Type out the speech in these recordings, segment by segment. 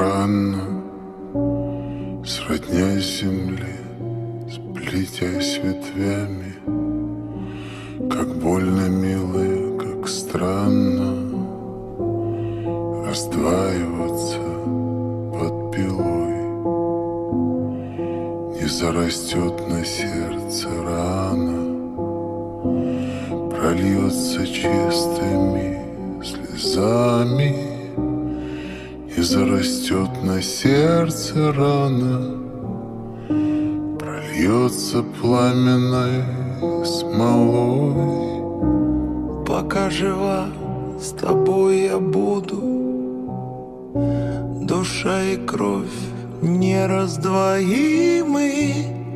странно, сродня земле, сплетясь ветвями, как больно, милая, как странно раздваиваться под пилой. Не зарастет на сердце рана, прольется чистыми слезами. И зарастет на сердце рана, прольется пламенной смолой. Пока жива, с тобой я буду, душа и кровь нераздвоимы.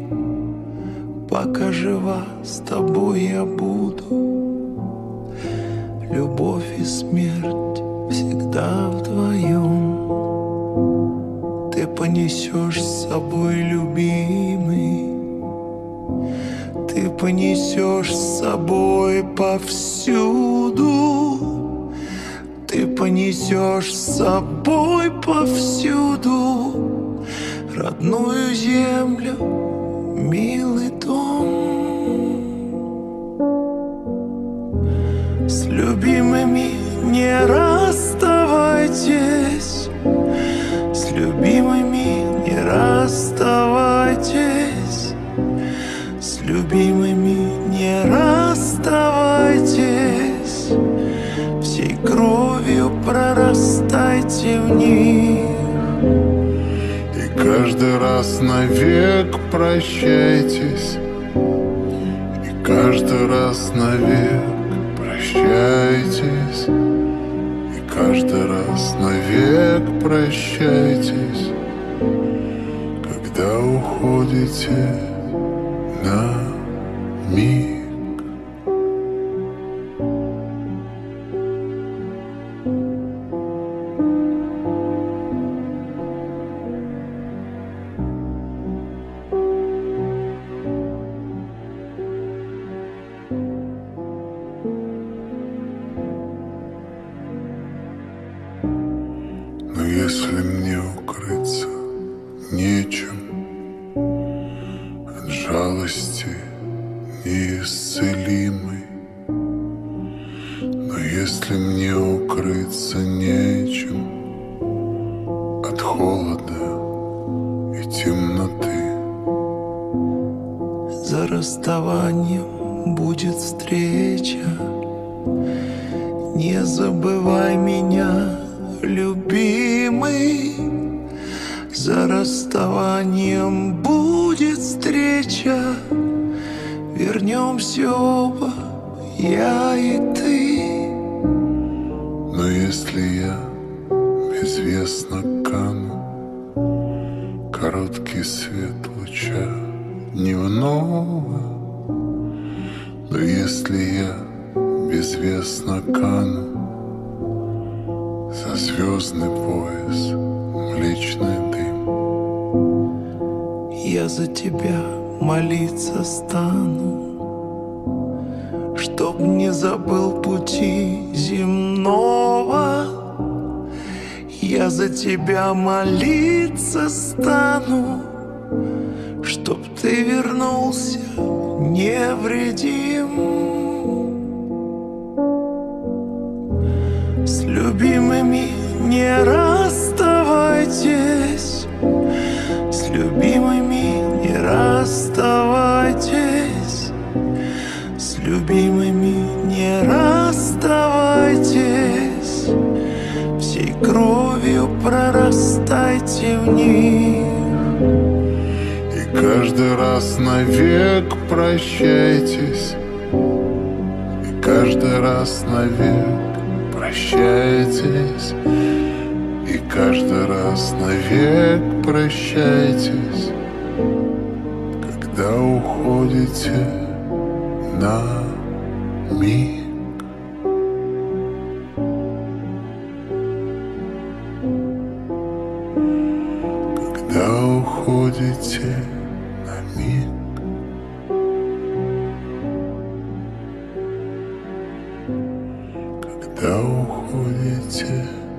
Пока жива, с тобой я буду, любовь и смерть всегда вдвоем. Ты понесешь с собой, любимый, ты понесешь с собой повсюду, ты понесешь с собой повсюду родную землю, милый дом. С любимыми не расставайтесь, с любимыми не расставайтесь, с любимыми не расставайтесь, всей кровью прорастайте в них. И каждый раз навек прощайтесь, и каждый раз навек прощайтесь, и каждый раз навек прощайтесь, когда уходите на миг. Но если мне укрыться нечем от жалости неисцелимой, но если мне укрыться нечем от холода и темноты, за расставанием будет встреча. Не забывай меня, любимый, за расставанием будет встреча. Вернемся оба, я и ты. но если я безвестно кану, короткий свет луча дневного, но если я безвестно кану за звездный пояс, млечный дым, я за тебя молиться стану, чтоб не забыл пути земного. Я за тебя молиться стану, чтоб ты вернулся невредим. С любимыми не расставайтесь, с любимыми не расставайтесь, с любимыми не расставайтесь, всей кровью прорастайте в них. и каждый раз навек прощайтесь, и каждый раз навек прощайтесь, и каждый раз навек прощайтесь, когда уходите на миг. Когда уходите на миг. Когда уходите